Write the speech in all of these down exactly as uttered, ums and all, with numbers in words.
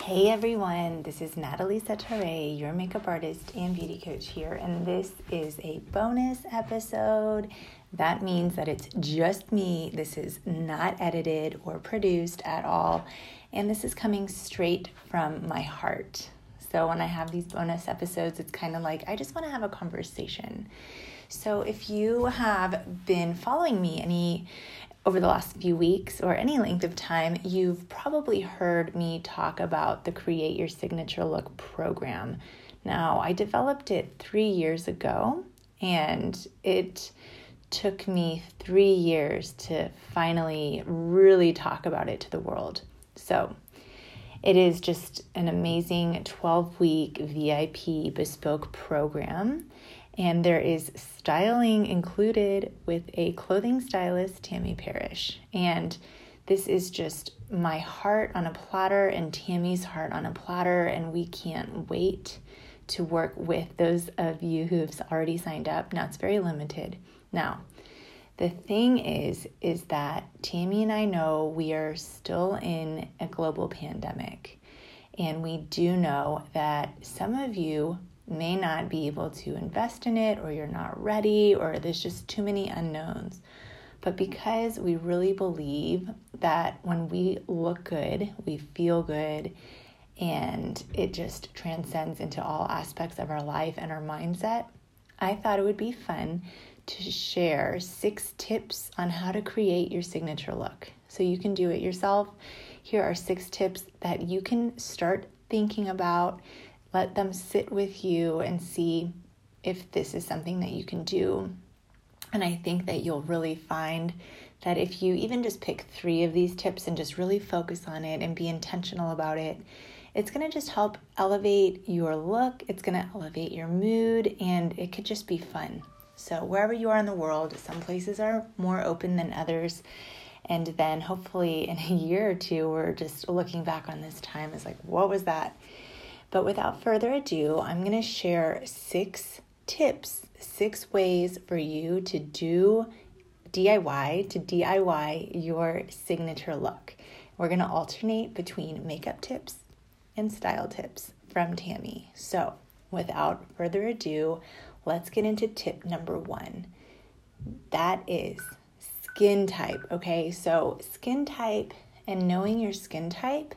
Hey everyone, this is Natalie Setare, your makeup artist and beauty coach here, and this is a bonus episode. That means that it's just me. This is not edited or produced at all, and this is coming straight from my heart. So when I have these bonus episodes, it's kind of like I just want to have a conversation. So if you have been following me any over the last few weeks or any length of time, you've probably heard me talk about the Create Your Signature Look program. Now, I developed it three years ago, and it took me three years to finally really talk about it to the world. So it is just an amazing twelve-week V I P bespoke program. And there is styling included with a clothing stylist, Tammy Parrish. And this is just my heart on a platter and Tammy's heart on a platter. And we can't wait to work with those of you who have already signed up. Now, it's very limited. Now, the thing is, is that Tammy and I know we are still in a global pandemic. And we do know that some of you may not be able to invest in it, or you're not ready, or there's just too many unknowns. But because we really believe that when we look good, we feel good, and it just transcends into all aspects of our life and our mindset, I thought it would be fun to share six tips on how to create your signature look so you can do it yourself. Here are six tips that you can start thinking about. Let them sit with you and see if this is something that you can do. And I think that you'll really find that if you even just pick three of these tips and just really focus on it and be intentional about it, it's going to just help elevate your look. It's going to elevate your mood, and it could just be fun. So wherever you are in the world, some places are more open than others. And then hopefully in a year or two, we're just looking back on this time as like, what was that? But without further ado, I'm going to share six tips, six ways for you to do D I Y, to D I Y your signature look. We're going to alternate between makeup tips and style tips from Tammy. So without further ado, let's get into tip number one. That is skin type, okay? So skin type and knowing your skin type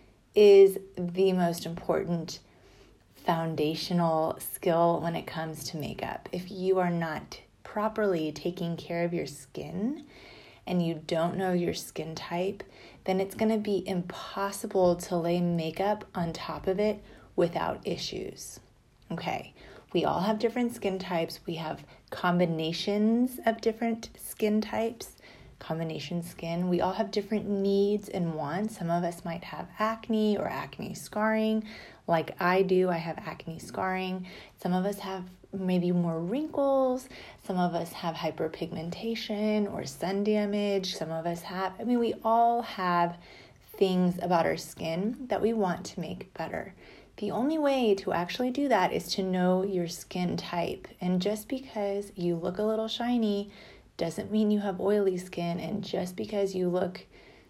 is the most important foundational skill when it comes to makeup. If you are not properly taking care of your skin and you don't know your skin type, then it's going to be impossible to lay makeup on top of it without issues. Okay, we all have different skin types. We have combinations of different skin types. Combination skin. We all have different needs and wants. Some of us might have acne or acne scarring, like I do. I have acne scarring. Some of us have maybe more wrinkles. Some of us have hyperpigmentation or sun damage. Some of us have, I mean, we all have things about our skin that we want to make better. The only way to actually do that is to know your skin type. And just because you look a little shiny doesn't mean you have oily skin, and just because you look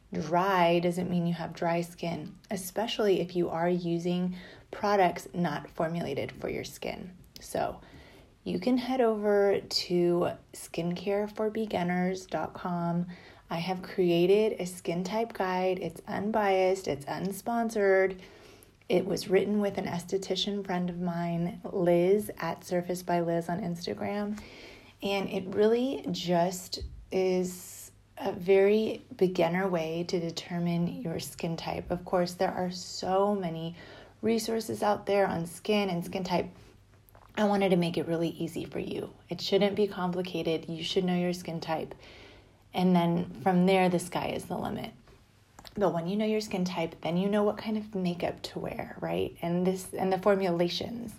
dry doesn't mean you have dry skin, especially if you are using products not formulated for your skin. So you can head over to skincare for beginners dot com. I have created a skin type guide. It's unbiased, it's unsponsored. It was written with an esthetician friend of mine, Liz, at Surface by Liz on Instagram. And it really just is a very beginner way to determine your skin type. Of course, there are so many resources out there on skin and skin type. I wanted to make it really easy for you. It shouldn't be complicated. You should know your skin type. And then from there, the sky is the limit. But when you know your skin type, then you know what kind of makeup to wear, right? And this and the formulations.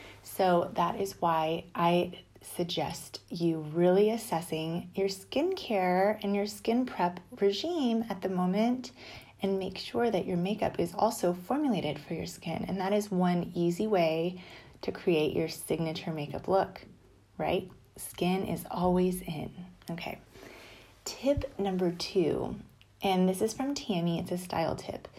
So that is why I suggest you really assessing your skincare and your skin prep regime at the moment, and make sure that your makeup is also formulated for your skin. And that is one easy way to create your signature makeup look, right? Skin is always in. Okay. Tip number two, and this is from Tammy, it's a style tip,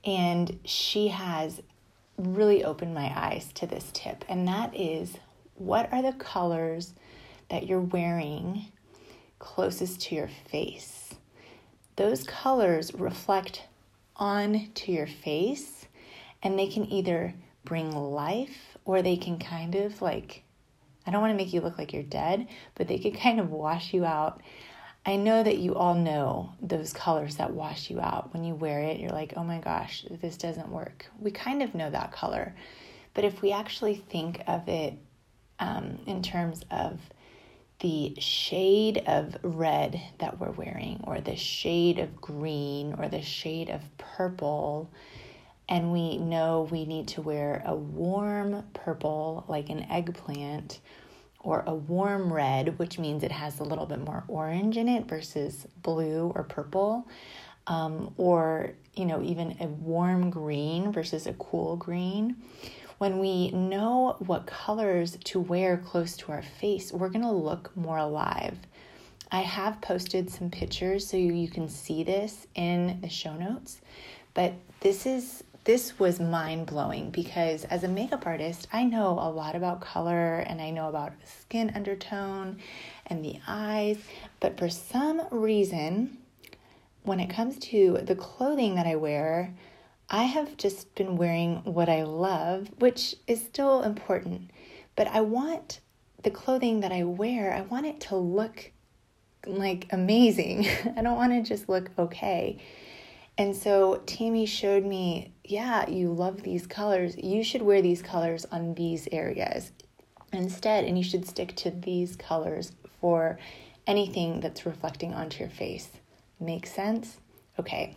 And she has really opened my eyes to this tip. And that is, what are the colors that you're wearing closest to your face? Those colors reflect onto your face, and they can either bring life, or they can kind of like, I don't want to make you look like you're dead, but they can kind of wash you out. I know that you all know those colors that wash you out. When you wear it, you're like, oh my gosh, this doesn't work. We kind of know that color. But if we actually think of it um, in terms of the shade of red that we're wearing, or the shade of green, or the shade of purple, and we know we need to wear a warm purple like an eggplant, or a warm red, which means it has a little bit more orange in it versus blue or purple, um, or, you know, even a warm green versus a cool green. When we know what colors to wear close to our face, we're going to look more alive. I have posted some pictures so you can see this in the show notes, but this is This was mind-blowing, because as a makeup artist, I know a lot about color, and I know about skin undertone and the eyes, but for some reason, when it comes to the clothing that I wear, I have just been wearing what I love, which is still important, but I want the clothing that I wear, I want it to look like amazing. I don't want to just look okay. And so Tammy showed me, yeah, you love these colors. You should wear these colors on these areas instead, and you should stick to these colors for anything that's reflecting onto your face. Make sense? Okay.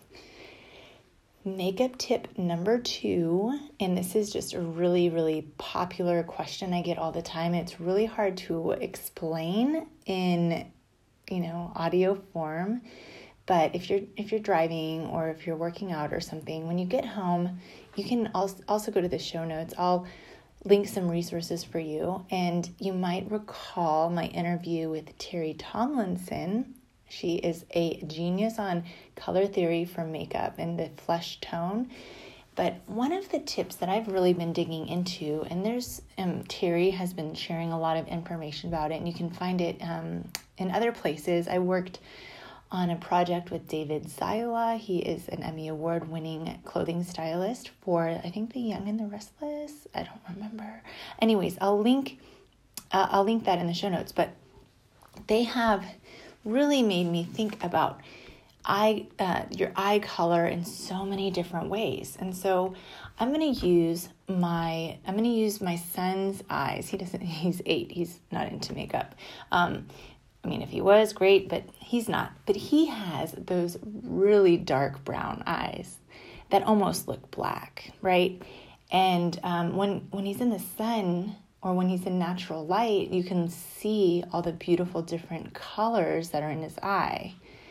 Makeup tip number two, and this is just a really, really popular question I get all the time. It's really hard to explain in, you know, audio form. But if you're if you're driving, or if you're working out or something, when you get home, you can also also go to the show notes. I'll link some resources for you. And you might recall my interview with Terry Tomlinson. She is a genius on color theory for makeup and the flesh tone. But one of the tips that I've really been digging into, and there's um, Terry has been sharing a lot of information about it, and you can find it um, in other places. I worked on a project with David Ziola. He is an Emmy Award-winning clothing stylist for, I think, The Young and the Restless. I don't remember. Anyways, I'll link, uh, I'll link that in the show notes. But they have really made me think about eye, uh, your eye color in so many different ways. And so I'm going to use my, I'm going to use my son's eyes. He doesn't. He's eight. He's not into makeup. Um, I mean, if he was, great, but he's not. But he has those really dark brown eyes that almost look black, right? And um, when when he's in the sun, or when he's in natural light, you can see all the beautiful different colors that are in his eye.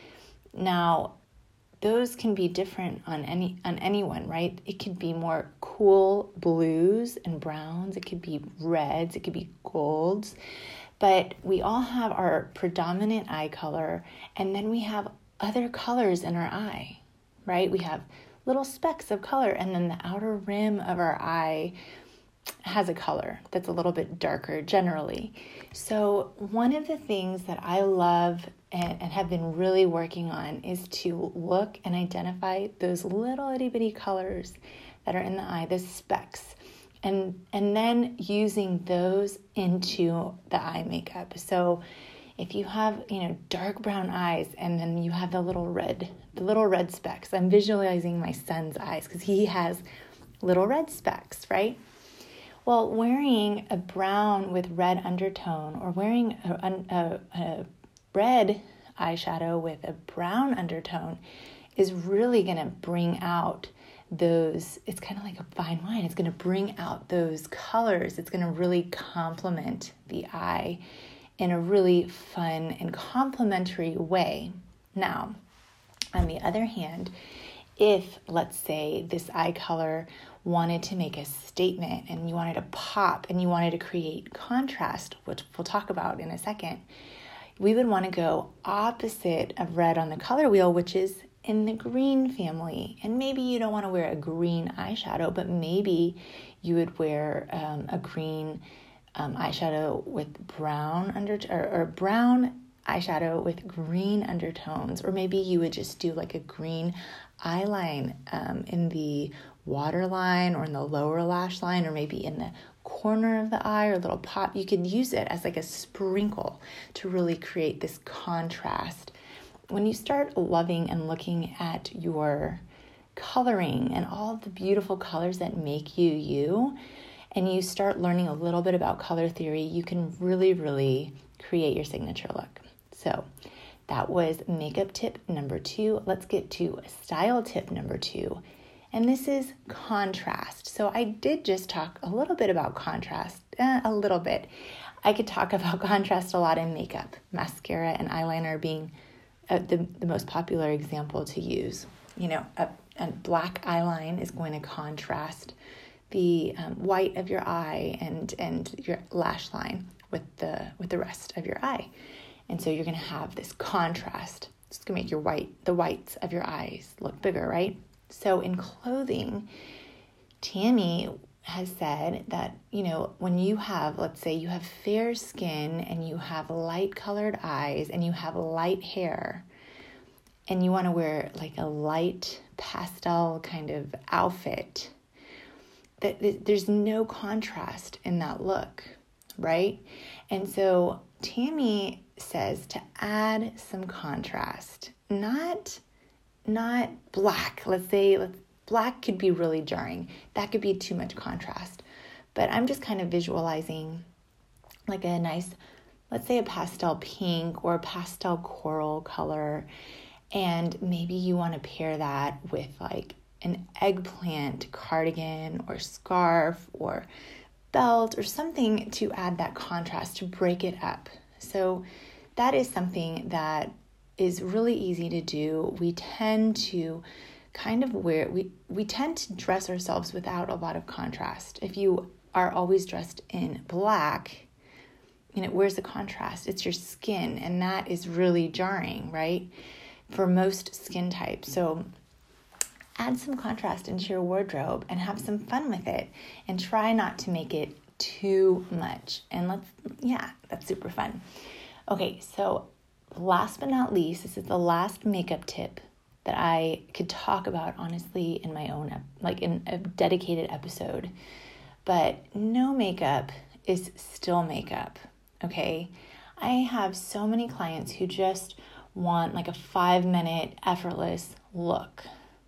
Now, those can be different on any on anyone, right? It could be more cool blues and browns. It could be reds. It could be golds. But we all have our predominant eye color, and then we have other colors in our eye, right? We have little specks of color, and then the outer rim of our eye has a color that's a little bit darker generally. So one of the things that I love and, and have been really working on is to look and identify those little itty bitty colors that are in the eye, the specks. And and then using those into the eye makeup. So if you have, you know, dark brown eyes, and then you have the little red, the little red specks. I'm visualizing my son's eyes because he has little red specks, right? Well, wearing a brown with red undertone, or wearing a, a, a red eyeshadow with a brown undertone is really going to bring out those, it's kind of like a fine wine. It's going to bring out those colors. It's going to really complement the eye in a really fun and complementary way. Now, on the other hand, if, let's say, this eye color wanted to make a statement and you wanted to pop and you wanted to create contrast, which we'll talk about in a second, we would want to go opposite of red on the color wheel, which is in the green family. And maybe you don't want to wear a green eyeshadow, but maybe you would wear um, a green um, eyeshadow with brown under or, or brown eyeshadow with green undertones. Or maybe you would just do like a green eyeline um, in the waterline or in the lower lash line, or maybe in the corner of the eye or a little pop. You can use it as like a sprinkle to really create this contrast. When you start loving and looking at your coloring and all the beautiful colors that make you you, and you start learning a little bit about color theory, you can really, really create your signature look. So that was makeup tip number two. Let's get to style tip number two. And this is contrast. So I did just talk a little bit about contrast, eh, a little bit. I could talk about contrast a lot in makeup, mascara and eyeliner being uh, the, the most popular example to use. You know, a, a black eyeline is going to contrast the um, white of your eye and and your lash line with the with the rest of your eye. And so you're going to have this contrast. It's going to make your white, the whites of your eyes look bigger, right? So in clothing, Tammy has said that, you know, when you have, let's say you have fair skin and you have light colored eyes and you have light hair and you want to wear like a light pastel kind of outfit, that there's no contrast in that look, right? And so Tammy says to add some contrast, not not black. Let's say let's, black could be really jarring. That could be too much contrast. But I'm just kind of visualizing like a nice, let's say a pastel pink or a pastel coral color. And maybe you want to pair that with like an eggplant cardigan or scarf or belt or something to add that contrast, to break it up. So that is something that is really easy to do. We tend to kind of wear, we, we tend to dress ourselves without a lot of contrast. If you are always dressed in black, you know, where's the contrast? It's your skin, and that is really jarring, right? For most skin types. So add some contrast into your wardrobe and have some fun with it, and try not to make it too much. And let's, yeah, that's super fun. Okay, so last but not least, this is the last makeup tip that I could talk about, honestly, in my own, like in a dedicated episode. But no makeup is still makeup, okay? I have so many clients who just want like a five minute effortless look.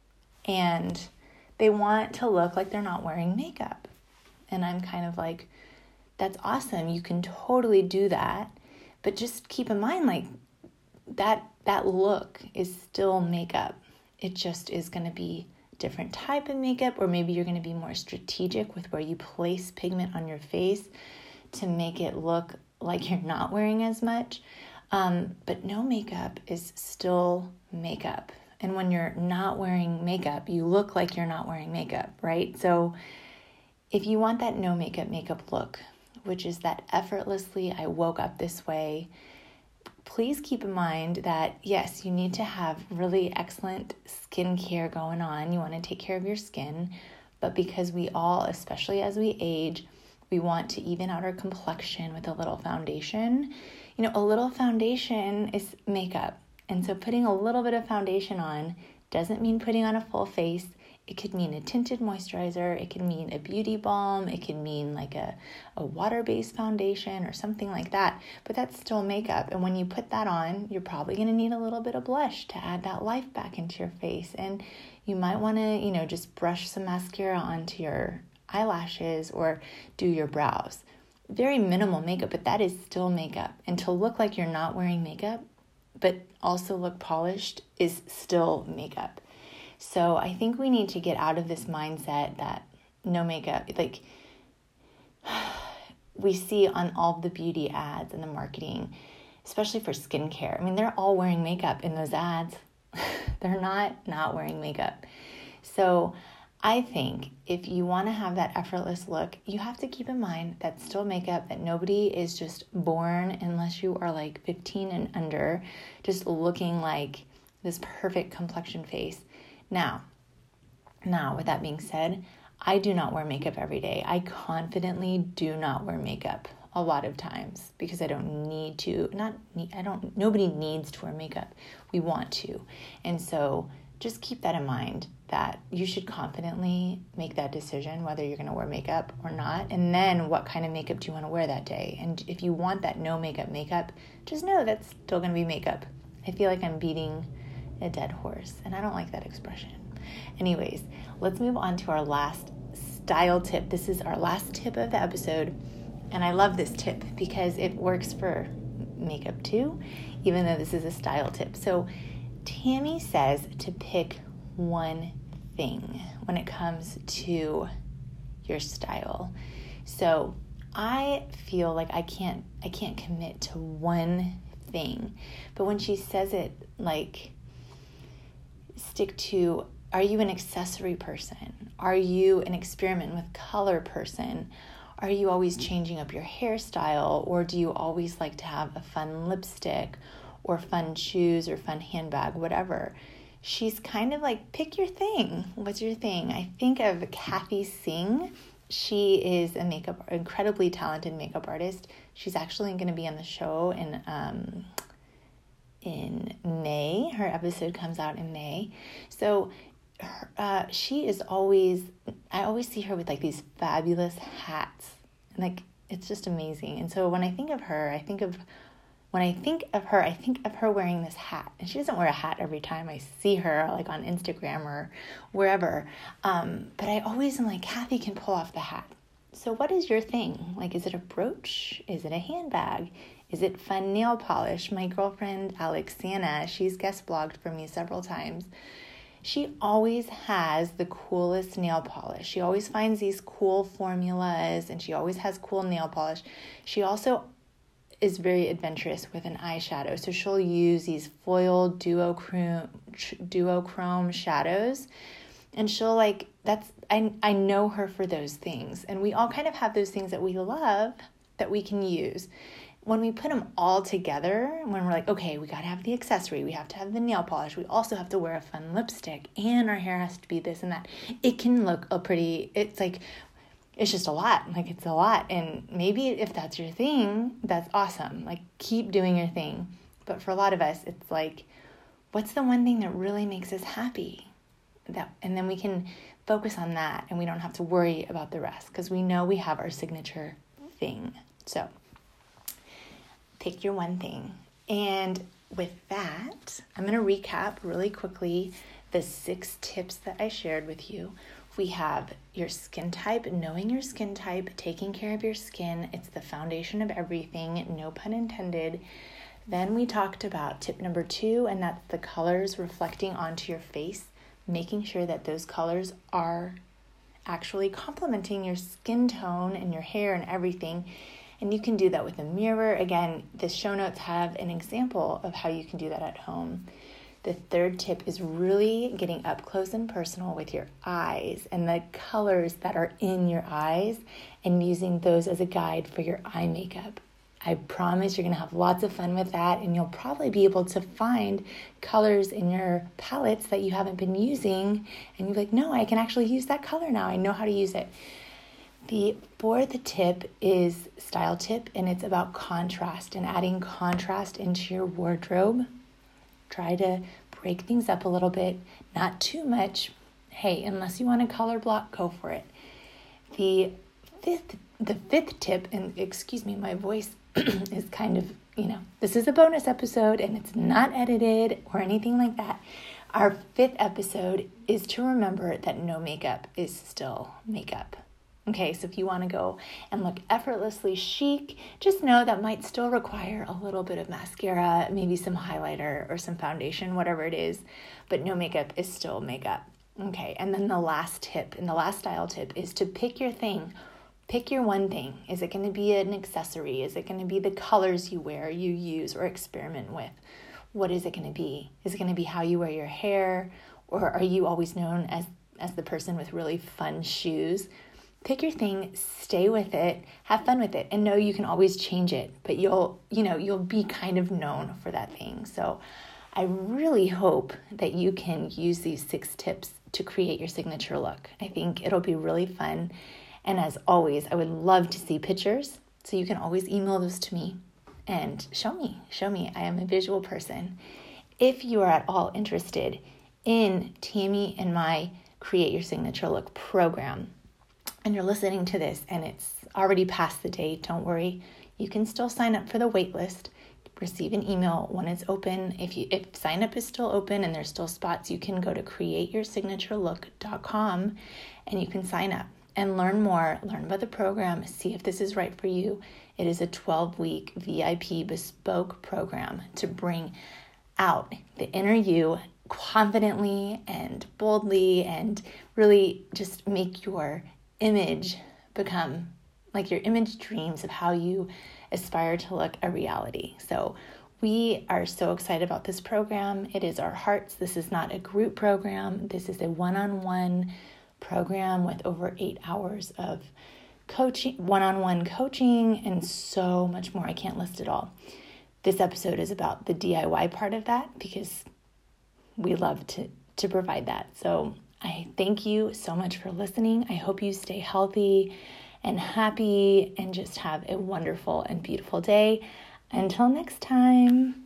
And they want to look like they're not wearing makeup. And I'm kind of like, that's awesome. You can totally do that. But just keep in mind, like, that that look is still makeup. It just is going to be a different type of makeup, or maybe you're going to be more strategic with where you place pigment on your face to make it look like you're not wearing as much. Um, but no makeup is still makeup. And when you're not wearing makeup, you look like you're not wearing makeup, right? So if you want that no makeup makeup look, which is that effortlessly, I woke up this way, please keep in mind that, yes, you need to have really excellent skincare going on. You want to take care of your skin, but because we all, especially as we age, we want to even out our complexion with a little foundation. You know, a little foundation is makeup. And so putting a little bit of foundation on doesn't mean putting on a full face. It could mean a tinted moisturizer. It can mean a beauty balm. It can mean like a, a water-based foundation or something like that. But that's still makeup. And when you put that on, you're probably going to need a little bit of blush to add that life back into your face. And you might want to, you know, just brush some mascara onto your eyelashes or do your brows. Very minimal makeup, but that is still makeup. And to look like you're not wearing makeup, but also look polished, is still makeup. So I think we need to get out of this mindset that no makeup, like we see on all the beauty ads and the marketing, especially for skincare. I mean, they're all wearing makeup in those ads. They're not not wearing makeup. So I think if you want to have that effortless look, you have to keep in mind that's still makeup, that nobody is just born, unless you are like fifteen and under, just looking like this perfect complexion face. Now, now with that being said, I do not wear makeup every day. I confidently do not wear makeup a lot of times because I don't need to, not need, I don't, nobody needs to wear makeup. We want to. And so just keep that in mind, that you should confidently make that decision whether you're going to wear makeup or not. And then what kind of makeup do you want to wear that day? And if you want that no makeup makeup, just know that's still going to be makeup. I feel like I'm beating a dead horse, and I don't like that expression. Anyways, let's move on to our last style tip. This is our last tip of the episode, and I love this tip because it works for makeup too, even though this is a style tip. So Tammy says to pick one thing when it comes to your style. So I feel like I can't I can't commit to one thing, but when she says it, like, stick to, are you an accessory person? Are you an experiment with color person? Are you always changing up your hairstyle? Or do you always like to have a fun lipstick or fun shoes or fun handbag, whatever? She's kind of like, pick your thing. What's your thing? I think of Kathy Singh. She is a makeup, incredibly talented makeup artist. She's actually going to be on the show in um, in May. Her episode comes out in May. So her, uh, she is always, I always see her with like these fabulous hats. And like, it's just amazing. And so when I think of her, I think of, when I think of her, I think of her wearing this hat. And she doesn't wear a hat every time I see her, like on Instagram or wherever. Um, but I always am like, Kathy can pull off the hat. So what is your thing? Like, is it a brooch? Is it a handbag? Is it fun nail polish? My girlfriend, Alexana, she's guest blogged for me several times. She always has the coolest nail polish. She always finds these cool formulas, and she always has cool nail polish. She also is very adventurous with an eyeshadow. So she'll use these foil duochrome, duochrome shadows, and she'll like, that's, I, I know her for those things. And we all kind of have those things that we love that we can use. When we put them all together, when we're like, okay, we got to have the accessory, we have to have the nail polish, we also have to wear a fun lipstick, and our hair has to be this and that, it can look a pretty, it's like, it's just a lot. Like, it's a lot. And maybe if that's your thing, that's awesome. Like, keep doing your thing. But for a lot of us, it's like, what's the one thing that really makes us happy? That, and then we can focus on that, and we don't have to worry about the rest because we know we have our signature thing. So pick your one thing. And with that, I'm going to recap really quickly the six tips that I shared with you. We have your skin type, knowing your skin type, taking care of your skin. It's the foundation of everything, no pun intended. Then we talked about tip number two, and that's the colors reflecting onto your face, making sure that those colors are actually complementing your skin tone and your hair and everything. And you can do that with a mirror. Again, the show notes have an example of how you can do that at home. The third tip is really getting up close and personal with your eyes and the colors that are in your eyes and using those as a guide for your eye makeup. I promise you're going to have lots of fun with that, and you'll probably be able to find colors in your palettes that you haven't been using, and you're like, no, I can actually use that color now. I know how to use it. The fourth tip is style tip, and it's about contrast and adding contrast into your wardrobe. Try to break things up a little bit, not too much. Hey, unless you want a color block, go for it. The fifth, the fifth tip, and excuse me, my voice is kind of, you know, this is a bonus episode and it's not edited or anything like that. Our fifth episode is to remember that no makeup is still makeup. Okay, so if you want to go and look effortlessly chic, just know that might still require a little bit of mascara, maybe some highlighter or some foundation, whatever it is, but no makeup is still makeup. Okay, and then the last tip, and the last style tip is to pick your thing. Pick your one thing. Is it going to be an accessory? Is it going to be the colors you wear, you use, or experiment with? What is it going to be? Is it going to be how you wear your hair? Or are you always known as, as the person with really fun shoes? Pick your thing, stay with it, have fun with it, and know you can always change it, but you'll, you know, you'll be kind of known for that thing. So I really hope that you can use these six tips to create your signature look. I think it'll be really fun. And as always, I would love to see pictures. So you can always email those to me and show me, show me. I am a visual person. If you are at all interested in Tammy and my Create Your Signature Look program, and you're listening to this and it's already past the date, don't worry. You can still sign up for the wait list. Receive an email when it's open. If you if sign up is still open and there's still spots, you can go to create your signature look dot com and you can sign up and learn more, learn about the program, see if this is right for you. It is a twelve-week V I P bespoke program to bring out the inner you confidently and boldly and really just make your image become like your image dreams of how you aspire to look a reality. So we are so excited about this program. It is our hearts. This is not a group program. This is a one-on-one program with over eight hours of coaching, one-on-one coaching, and so much more. I can't list it all. This episode is about the D I Y part of that because we love to, to provide that. So I thank you so much for listening. I hope you stay healthy and happy and just have a wonderful and beautiful day. Until next time.